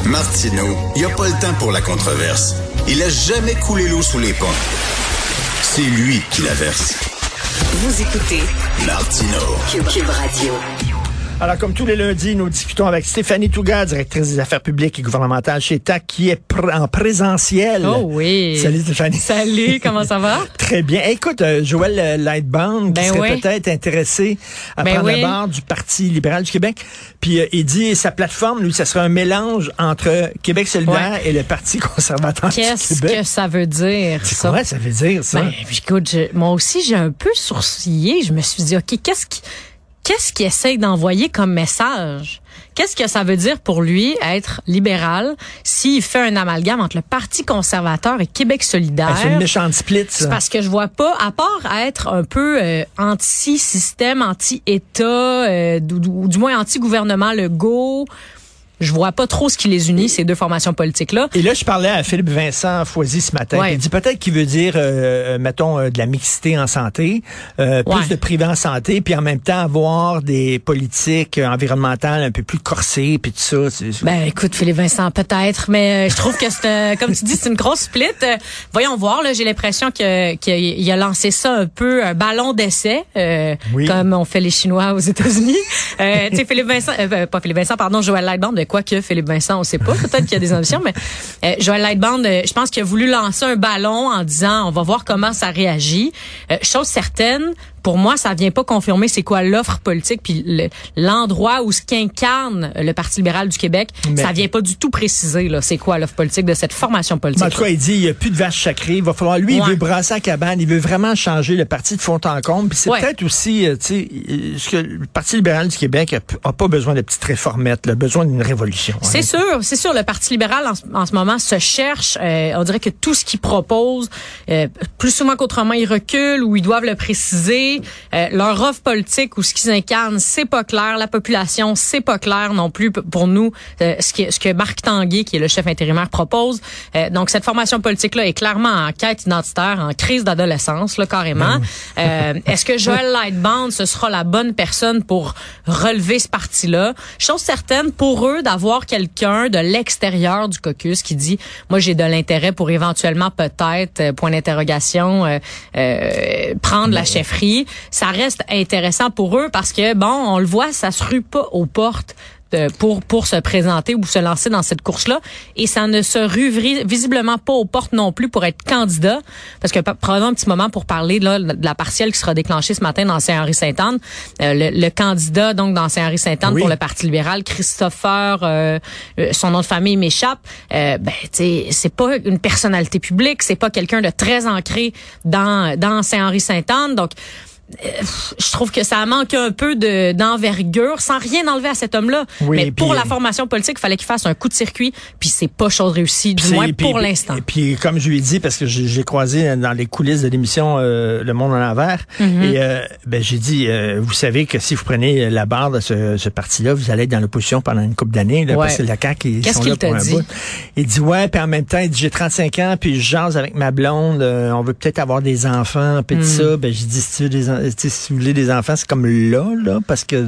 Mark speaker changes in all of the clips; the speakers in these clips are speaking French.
Speaker 1: Martineau, il n'y a pas le temps pour la controverse. Il a jamais coulé l'eau sous les ponts. C'est lui qui la verse.
Speaker 2: Vous écoutez
Speaker 1: Martineau.
Speaker 2: Cube Radio.
Speaker 3: Alors, comme tous les lundis, nous discutons avec Stéphanie Touga, directrice des affaires publiques et gouvernementales chez TAC, qui est en présentiel.
Speaker 4: Oh oui.
Speaker 3: Salut Stéphanie.
Speaker 4: Salut, comment ça va? Très
Speaker 3: bien. Écoute, Joël Lightbound, qui serait peut-être intéressé à prendre la barre du Parti libéral du Québec. Puis il dit, sa plateforme, lui, ça serait un mélange entre Québec solidaire et le Parti conservateur du Québec.
Speaker 4: Qu'est-ce que ça veut dire,
Speaker 3: C'est
Speaker 4: ça?
Speaker 3: quoi ça veut dire, ça?
Speaker 4: Ben, écoute, moi aussi, j'ai un peu sourcillé. Je me suis dit, OK, qu'est-ce qu'il essaye d'envoyer comme message? Qu'est-ce que ça veut dire pour lui être libéral s'il fait un amalgame entre le Parti conservateur et Québec solidaire?
Speaker 3: C'est une méchante split, ça.
Speaker 4: C'est parce que je vois pas, à part être un peu anti-système, anti-État, ou du moins anti-gouvernement Legault, je vois pas trop ce qui les unit, ces deux formations-politiques-là.
Speaker 3: Et là, je parlais à Philippe Vincent Foisy ce matin. Il dit peut-être qu'il veut dire, mettons, de la mixité en santé, plus de privé en santé, puis en même temps avoir des politiques environnementales un peu plus corsées, puis tout ça.
Speaker 4: Ben, écoute, Philippe Vincent, peut-être, mais je trouve que c'est, comme tu dis, c'est une grosse split. Voyons voir, là, j'ai l'impression qu'il a lancé ça un peu, un ballon d'essai, comme on fait les Chinois aux États-Unis. Tu sais, Joël Lightbound, quoique Philippe Vincent, on sait pas, peut-être qu'il y a des ambitions, mais Joël Lightbound, je pense qu'il a voulu lancer un ballon en disant on va voir comment ça réagit. Chose certaine, pour moi, ça vient pas confirmer c'est quoi l'offre politique puis l'endroit où ce qu'incarne le Parti libéral du Québec. Mais ça vient pas du tout préciser là, c'est quoi l'offre politique de cette formation politique.
Speaker 3: En tout cas, il dit il y a plus de vaches sacrées. Il va falloir il veut brasser la cabane. Il veut vraiment changer le parti de fond en comble. Puis c'est peut-être aussi, tu sais, ce que le Parti libéral du Québec a pas besoin de petites réformettes. Il a besoin d'une révolution.
Speaker 4: C'est sûr. Le Parti libéral en ce moment se cherche. On dirait que tout ce qu'il propose, plus souvent qu'autrement, ils reculent ou ils doivent le préciser. Leur offre politique ou ce qu'ils incarnent, c'est pas clair. La population, c'est pas clair non plus pour nous. Ce que Marc Tanguay, qui est le chef intérimaire, propose. Donc cette formation politique-là est clairement en quête identitaire, en crise d'adolescence, là carrément. Est-ce que Joël Lightbound, ce sera la bonne personne pour relever ce parti-là? Chose certaine, pour eux, d'avoir quelqu'un de l'extérieur du caucus qui dit, moi j'ai de l'intérêt pour éventuellement peut-être, point d'interrogation, prendre la chefferie. Ça reste intéressant pour eux parce que, bon, on le voit, ça se rue pas aux portes pour se présenter ou se lancer dans cette course-là. Et ça ne se rue visiblement pas aux portes non plus pour être candidat. Parce que, prenons un petit moment pour parler là, de la partielle qui sera déclenchée ce matin dans Saint-Henri-Sainte-Anne. Le candidat, donc, dans Saint-Henri-Sainte-Anne pour le Parti libéral, Christopher, son nom de famille m'échappe. Tu sais, c'est pas une personnalité publique, c'est pas quelqu'un de très ancré dans Saint-Henri-Sainte-Anne. Donc, je trouve que ça manque un peu d'envergure, sans rien enlever à cet homme-là. Mais pour la formation politique, il fallait qu'il fasse un coup de circuit, puis c'est pas chose réussie, du moins pour l'instant.
Speaker 3: Et puis, comme je lui ai dit, parce que j'ai croisé dans les coulisses de l'émission Le Monde en l'envers, et j'ai dit, vous savez que si vous prenez la barre de ce parti-là, vous allez être dans l'opposition pendant une couple d'années, parce que la CAQ, ils sont là pour un bout. Il dit, puis en même temps, il dit, j'ai 35 ans, puis je jase avec ma blonde, on veut peut-être avoir des enfants, puis tout ça. Ben, j'ai dit, si vous voulez des enfants, c'est comme là, parce que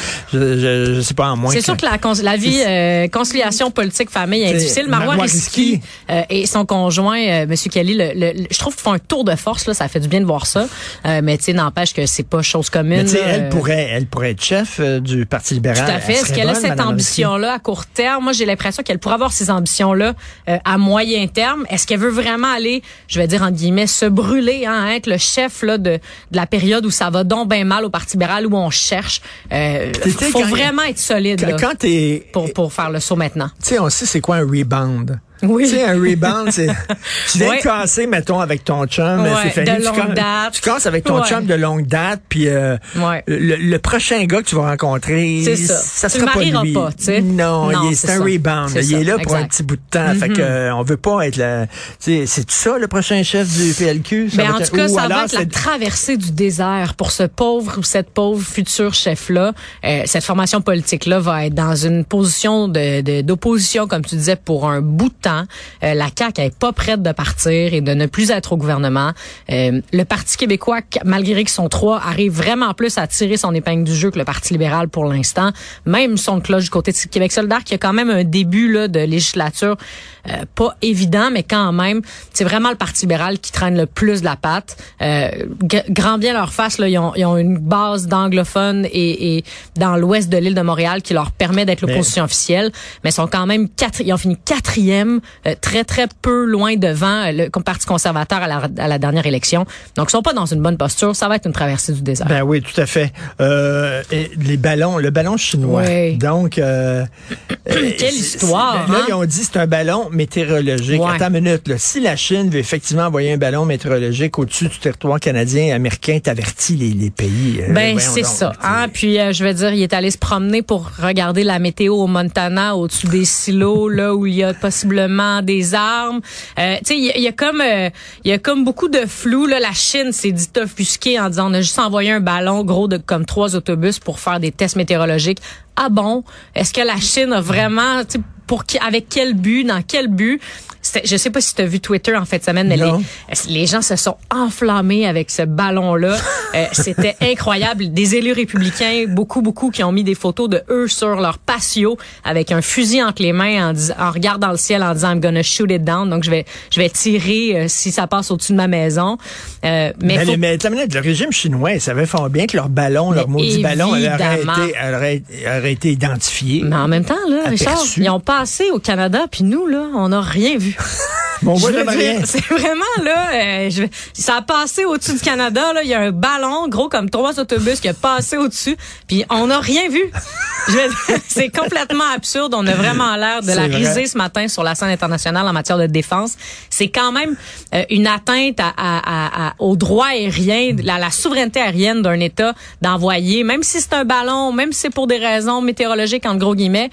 Speaker 3: je sais pas, en moins.
Speaker 4: C'est sûr que la vie conciliation politique famille est difficile. Marois Risky et son conjoint Monsieur Kelly, je trouve qu'ils font un tour de force là, ça fait du bien de voir ça. Mais tu sais, n'empêche que c'est pas chose commune.
Speaker 3: Mais tu sais, elle pourrait être chef du Parti libéral.
Speaker 4: Tout à fait. Est-ce qu'elle a cette ambition-là à court terme? Moi, j'ai l'impression qu'elle pourrait avoir ces ambitions-là à moyen terme. Est-ce qu'elle veut vraiment aller, je vais dire entre guillemets, se brûler, être le chef là de la période où ça va donc bien mal au Parti libéral, où on cherche. Faut vraiment être solide là, pour faire le saut maintenant.
Speaker 3: Tu sais, on sait c'est quoi un rebound.
Speaker 4: Oui.
Speaker 3: Tu sais, un rebound, c'est, tu viens de casser, mettons, avec ton chum, Stéphanie.
Speaker 4: De longue date.
Speaker 3: Tu casses avec ton chum de longue date, puis le prochain gars que tu vas rencontrer, ça sera pas lui.
Speaker 4: Tu le marieras pas, tu sais.
Speaker 3: Non, c'est un rebound. Il est là pour un petit bout de temps. Fait que, on veut pas être là. Tu sais, c'est tout ça, le prochain chef du PLQ?
Speaker 4: Ben, en tout cas, ça va être la traversée du désert pour ce pauvre ou cette pauvre futur chef-là. Cette formation politique-là va être dans une position d'opposition, comme tu disais, pour un bout de temps. temps. La CAQ n'est pas prête de partir et de ne plus être au gouvernement. Le Parti québécois, malgré qu'ils sont 3, arrive vraiment plus à tirer son épingle du jeu que le Parti libéral pour l'instant. Même son cloche du côté de Québec solidaire, qui a quand même un début là de législature pas évident, mais quand même, c'est vraiment le Parti libéral qui traîne le plus de la patte. Grand bien leur face, là, ils ont une base d'anglophones et dans l'ouest de l'île de Montréal qui leur permet d'être l'opposition officielle, mais sont quand même ils ont fini 4e, très très peu loin devant le Parti conservateur à la dernière élection. Donc ils sont pas dans une bonne posture, ça va être une traversée du désert.
Speaker 3: Ben oui, tout à fait. Et le ballon chinois.
Speaker 4: Oui.
Speaker 3: Donc
Speaker 4: quelle histoire.
Speaker 3: Là,
Speaker 4: hein?
Speaker 3: ils ont dit c'est un ballon météorologique.
Speaker 4: Ouais.
Speaker 3: Attends une minute, là. Si la Chine veut effectivement envoyer un ballon météorologique au-dessus du territoire canadien et américain, t'avertis les pays.
Speaker 4: Ben c'est donc, ça. Hein? Puis je veux dire, il est allé se promener pour regarder la météo au Montana, au-dessus des silos, là où il y a possiblement des armes. Tu sais, il y a comme beaucoup de flou. Là, la Chine s'est dit offusquée en disant on a juste envoyé un ballon gros de comme 3 autobus pour faire des tests météorologiques. Ah bon? Est-ce que la Chine a vraiment, avec quel but, dans quel but? Je sais pas si tu as vu Twitter en fin de semaine, mais les gens se sont enflammés avec ce ballon-là. C'était incroyable. Des élus républicains, beaucoup qui ont mis des photos de eux sur leur patio avec un fusil entre les mains en regardant le ciel en disant I'm gonna shoot it down. Donc je vais tirer si ça passe au-dessus de ma maison. Mais
Speaker 3: le régime chinois, ils savaient fort bien que leur ballon, leur maudit ballon, aurait été identifié.
Speaker 4: Mais en même temps, là, Richard, ils ont passé au Canada, puis nous, là, on n'a rien vu.
Speaker 3: Bon, rien.
Speaker 4: C'est vraiment, là, ça a passé au-dessus du Canada, là, il y a un ballon gros comme 3 autobus qui a passé au-dessus, puis on n'a rien vu. C'est complètement absurde. On a vraiment l'air de la riser ce matin sur la scène internationale en matière de défense. C'est quand même une atteinte au droit aérien, à la souveraineté aérienne d'un État d'envoyer, même si c'est un ballon, même si c'est pour des raisons météorologiques, en gros guillemets,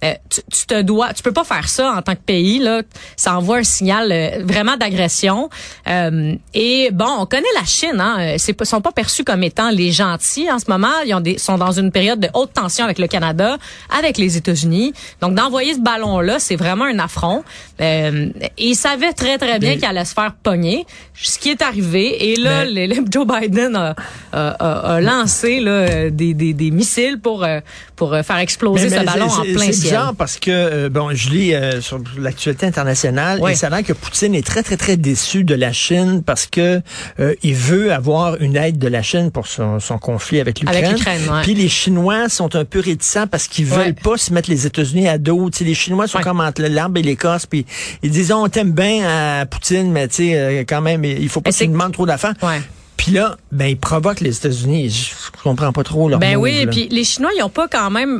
Speaker 4: tu peux pas faire ça en tant que pays, là. Ça envoie un signal vraiment d'agression. Et bon, on connaît la Chine, hein. Ils sont pas perçus comme étant les gentils en ce moment. Ils sont dans une période de haute tension avec le Canada, avec les États-Unis. Donc, d'envoyer ce ballon-là, c'est vraiment un affront. Et ils savaient très, très bien qu'il allait se faire pogner. Ce qui est arrivé. Et là, Joe Biden a lancé là, des missiles pour faire exploser ce ballon en plein ciel.
Speaker 3: C'est bizarre parce que, je lis sur l'actualité internationale, et ça a l'air que Poutine est très, très, très déçu de la Chine parce que il veut avoir une aide de la Chine pour son conflit avec l'Ukraine. Puis les Chinois sont un peu réticents parce qu'ils veulent pas se mettre les États-Unis à dos. T'sais, les Chinois sont comme entre l'arbre et l'écorce, puis ils disent on t'aime bien à Poutine, mais quand même, il faut pas que tu demandes trop d'affaires. Puis là, ils provoquent les États-Unis. Je comprends pas trop leur move,
Speaker 4: oui, puis les Chinois, ils ont pas quand même,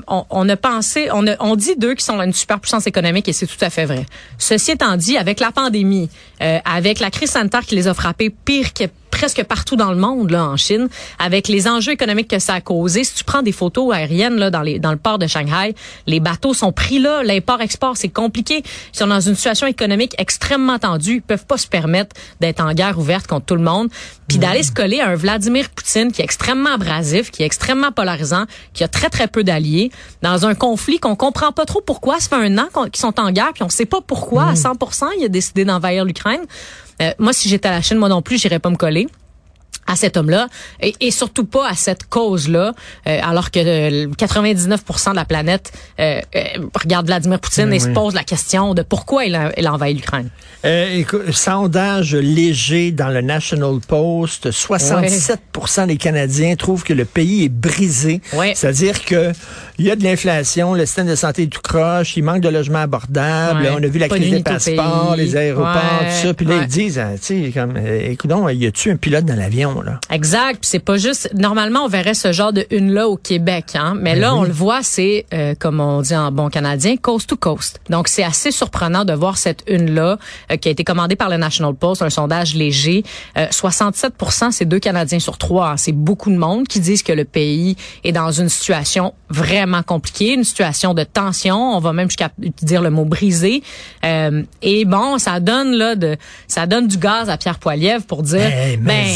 Speaker 4: on dit d'eux qu'ils sont une superpuissance économique et c'est tout à fait vrai. Ceci étant dit, avec la pandémie, avec la crise sanitaire qui les a frappés pire que presque partout dans le monde, là, en Chine, avec les enjeux économiques que ça a causé. Si tu prends des photos aériennes, là, dans le port de Shanghai, les bateaux sont pris là, l'import-export, c'est compliqué. Ils sont dans une situation économique extrêmement tendue. Ils peuvent pas se permettre d'être en guerre ouverte contre tout le monde. Puis d'aller se coller à un Vladimir Poutine qui est extrêmement abrasif, qui est extrêmement polarisant, qui a très, très peu d'alliés, dans un conflit qu'on comprend pas trop pourquoi. Ça fait 1 an qu'ils sont en guerre, puis on sait pas pourquoi, à 100%, il a décidé d'envahir l'Ukraine. Moi, si j'étais à la Chine, moi non plus, j'irais pas me coller à cet homme-là et surtout pas à cette cause-là, alors que 99% de la planète regarde Vladimir Poutine et se pose la question de pourquoi il a envahi l'Ukraine.
Speaker 3: Écoute, sondage léger dans le National Post, 67% des Canadiens trouvent que le pays est brisé. C'est-à-dire que il y a de l'inflation, le système de santé est tout croche, il manque de logements abordables, on a vu la crise des passeports, les aéroports, tout ça. Puis là, ils disent, tu sais, comme, écoutons, y a-tu un pilote dans l'avion, là?
Speaker 4: Exact. Puis c'est pas juste, normalement, on verrait ce genre de une-là au Québec, hein. Mais là, on le voit, c'est, comme on dit en bon canadien, coast to coast. Donc, c'est assez surprenant de voir cette une-là, qui a été commandée par le National Post, un sondage léger. 67%, c'est 2 Canadiens sur 3. Hein. C'est beaucoup de monde qui disent que le pays est dans une situation vraiment compliquée, une situation de tension. On va même jusqu'à dire le mot brisé. Et bon, ça donne du gaz à Pierre Poilievre pour dire, regarde,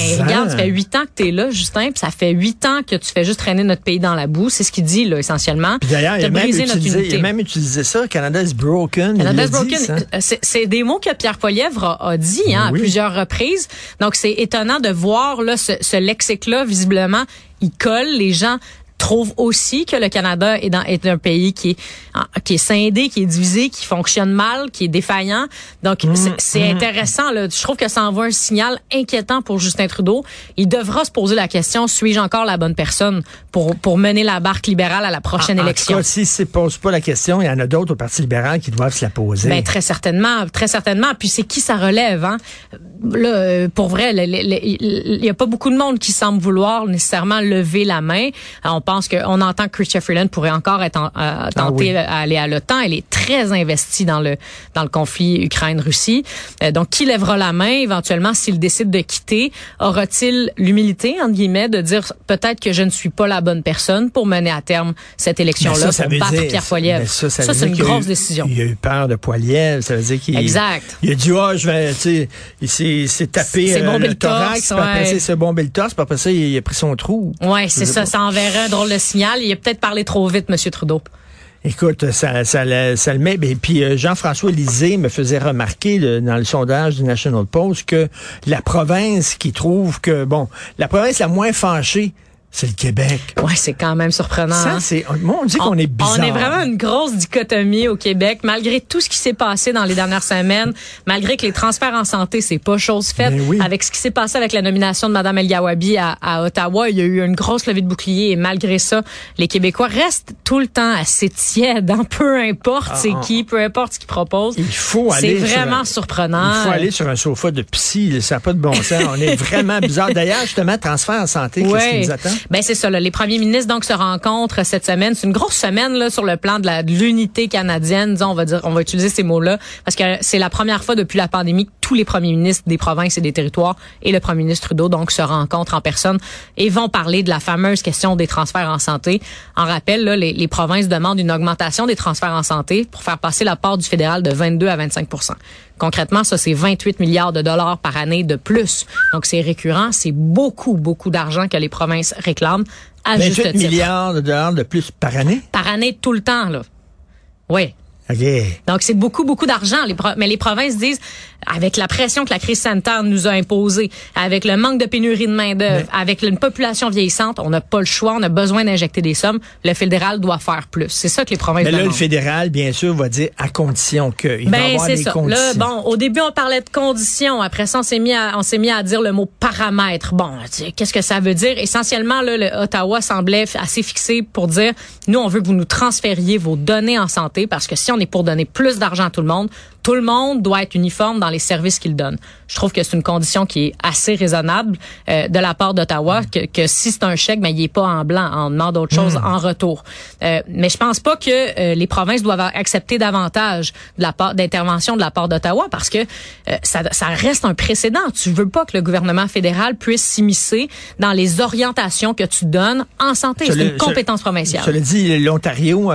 Speaker 4: Ça fait 8 ans que t'es là, Justin, puis ça fait 8 ans que tu fais juste traîner notre pays dans la boue. C'est ce qu'il dit, là, essentiellement.
Speaker 3: Puis d'ailleurs, il a même utilisé ça. Canada is broken.
Speaker 4: Canada is broken. C'est des mots que Pierre Poilievre a dit à plusieurs reprises. Donc, c'est étonnant de voir là ce lexique-là, visiblement, il colle. Les gens trouvent aussi que le Canada est un pays qui est scindé, qui est divisé, qui fonctionne mal, qui est défaillant. Donc, c'est intéressant, là. Je trouve que ça envoie un signal inquiétant pour Justin Trudeau. Il devra se poser la question, suis-je encore la bonne personne pour mener la barque libérale à la prochaine élection?
Speaker 3: En tout cas, s'il ne se pose pas la question, il y en a d'autres au Parti libéral qui doivent se la poser.
Speaker 4: Ben, très certainement. Puis c'est qui ça relève, hein? Là, pour vrai, il y a pas beaucoup de monde qui semble vouloir nécessairement lever la main. On pense qu'on entend que Chrystia Freeland pourrait encore être tenter à aller à l'OTAN. Elle est très investie dans le conflit Ukraine-Russie. Donc, qui lèvera la main éventuellement s'il décide de quitter? Aura-t-il l'humilité, entre guillemets, de dire peut-être que je ne suis pas la bonne personne pour mener à terme cette élection-là, pour battre Pierre Poilievre? Ça c'est une grosse décision.
Speaker 3: Il a eu peur de Poilievre. Ça veut dire qu'il
Speaker 4: exact.
Speaker 3: Il a dit, il s'est tapé le thorax, puis après ça, il s'est bombé le torse, puis après ça, il a pris son trou.
Speaker 4: Oui, c'est ça. Ça enverrait un drôle de signal. Il a peut-être parlé trop vite, M. Trudeau.
Speaker 3: Écoute, ça le met. Et puis Jean-François Lisée me faisait remarquer dans le sondage du National Post que la province qui trouve que, la province la moins fâchée, c'est le Québec.
Speaker 4: Ouais, c'est quand même surprenant.
Speaker 3: Ça, on dit qu'on est bizarre.
Speaker 4: On est vraiment une grosse dichotomie au Québec, malgré tout ce qui s'est passé dans les dernières semaines, malgré que les transferts en santé, c'est pas chose faite. Avec ce qui s'est passé avec la nomination de Mme El-Gawabi à Ottawa, il y a eu une grosse levée de bouclier et malgré ça, les Québécois restent tout le temps assez tièdes, peu importe c'est qui, peu importe ce qu'ils proposent.
Speaker 3: Il faut aller.
Speaker 4: C'est vraiment surprenant.
Speaker 3: Il faut aller sur un sofa de psy, ça n'a pas de bon sens. On est vraiment bizarre. D'ailleurs, justement, transfert en santé, qu'est-ce qui nous attend?
Speaker 4: Ben c'est ça, là. Les premiers ministres donc se rencontrent cette semaine. C'est une grosse semaine là sur le plan de l'unité canadienne. Disons, on va utiliser ces mots-là parce que c'est la première fois depuis la pandémie que tous les premiers ministres des provinces et des territoires et le premier ministre Trudeau donc se rencontrent en personne et vont parler de la fameuse question des transferts en santé. En rappel, là, les provinces demandent une augmentation des transferts en santé pour faire passer la part du fédéral de 22 à 25 %. Concrètement, ça, c'est 28 milliards de dollars par année de plus. Donc, c'est récurrent. C'est beaucoup, beaucoup d'argent que les provinces réclament à juste titre.
Speaker 3: 28 milliards de dollars de plus par année?
Speaker 4: Par année, tout le temps, là. Oui.
Speaker 3: Okay.
Speaker 4: Donc, c'est beaucoup, beaucoup d'argent. Mais les provinces disent, avec la pression que la crise sanitaire nous a imposée, avec le manque de pénurie de main-d'œuvre, avec une population vieillissante, on n'a pas le choix, on a besoin d'injecter des sommes. Le fédéral doit faire plus. C'est ça que les provinces demandent.
Speaker 3: Mais là, le fédéral, bien sûr, va dire à condition qu'il va y avoir des conditions.
Speaker 4: Là, au début, on parlait de conditions. Après ça, on s'est mis à dire le mot paramètre. Qu'est-ce que ça veut dire? Essentiellement, là, le Ottawa semblait assez fixé pour dire, nous, on veut que vous nous transfériez vos données en santé parce que si on est pour donner plus d'argent à tout le monde doit être uniforme dans les services qu'il donne. Je trouve que c'est une condition qui est assez raisonnable de la part d'Ottawa, que si c'est un chèque, il est pas en blanc, on demande autre chose en retour. Mais je pense pas que les provinces doivent accepter davantage d'intervention de la part d'Ottawa parce que ça reste un précédent. Tu veux pas que le gouvernement fédéral puisse s'immiscer dans les orientations que tu donnes en santé. C'est une compétence provinciale.
Speaker 3: Cela dit, l'Ontario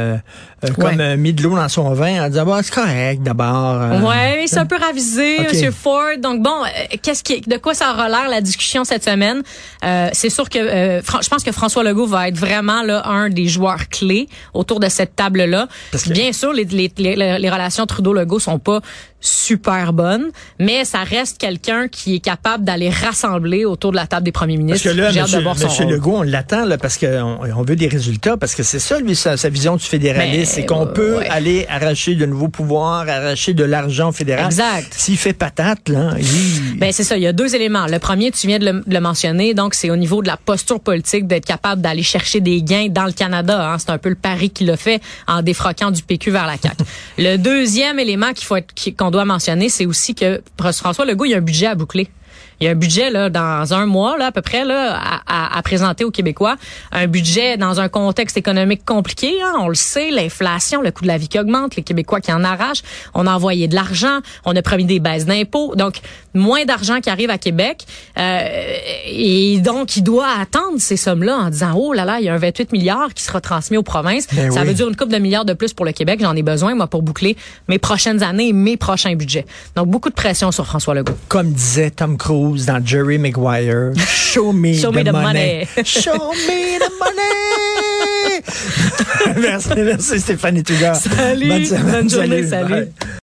Speaker 3: comme mis de l'eau dans son vin en disant c'est correct d'abord.
Speaker 4: Ouais, c'est un peu ravisé, M. Ford. Donc de quoi ça aura l'air la discussion cette semaine? C'est sûr que je pense que François Legault va être vraiment là un des joueurs clés autour de cette table-là. Bien sûr, les relations Trudeau-Legault sont pas super bonne, mais ça reste quelqu'un qui est capable d'aller rassembler autour de la table des premiers ministres.
Speaker 3: Parce que là, M. Legault, on l'attend là, parce qu'on veut des résultats, parce que c'est ça, lui, sa vision du fédéralisme, c'est qu'on peut aller arracher de nouveaux pouvoirs, arracher de l'argent fédéral.
Speaker 4: Exact.
Speaker 3: S'il fait patate, là,
Speaker 4: c'est ça, il y a deux éléments. Le premier, tu viens de le mentionner, donc c'est au niveau de la posture politique d'être capable d'aller chercher des gains dans le Canada. Hein. C'est un peu le pari qu'il a fait en défroquant du PQ vers la CAQ. Le deuxième élément qu'on doit mentionner, c'est aussi que François Legault, il y a un budget à boucler. Il y a un budget là dans un mois là à peu près là à présenter aux Québécois, un budget dans un contexte économique compliqué, hein, on le sait, l'inflation, le coût de la vie qui augmente, les Québécois qui en arrachent, on a envoyé de l'argent, on a promis des baisses d'impôts, donc moins d'argent qui arrive à Québec et donc il doit attendre ces sommes-là en disant oh là là, il y a un 28 milliards qui sera transmis aux provinces, ça veut dire une couple de milliards de plus pour le Québec, j'en ai besoin moi pour boucler mes prochaines années et mes prochains budgets. Donc beaucoup de pression sur François Legault.
Speaker 3: Comme disait Tom Cruise Cruise dans Jerry Maguire. Show me the money. Show me the money. Merci Stéphanie Touga.
Speaker 4: Salut. Bonne journée, salut.